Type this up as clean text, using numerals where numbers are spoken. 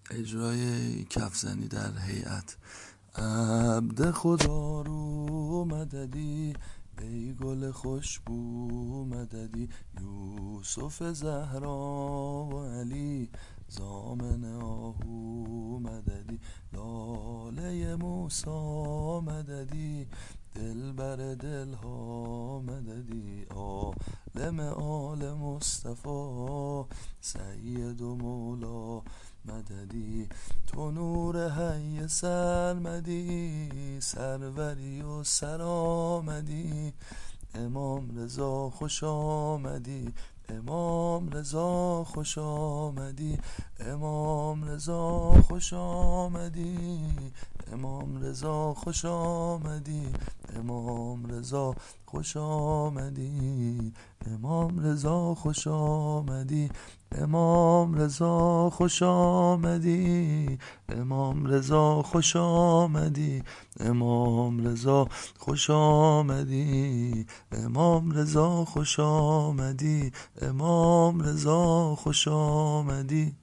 اجرای کفزنی در هیئت. عبد خدا رو مددی، ای گل خوشبو مددی، یوسف زهرا و علی زامن آهو مددی، لاله موسی مددی، دلبر دلها مددی، عالم آل مصطفی سید و مولا مددی، تو نور حی سرمدی، سروری و سرآمدی، امام رضا خوش آمدی، امام رضا خوش آمدی، امام رضا خوش آمدی، امام رضا خوش آمدی، امام رضا خوش آمدی، امام رضا خوش آمدی، امام رضا خوش آمدی، امام رضا خوش آمدی، امام رضا خوش آمدی، امام رضا خوش آمدی، امام رضا خوش آمدی.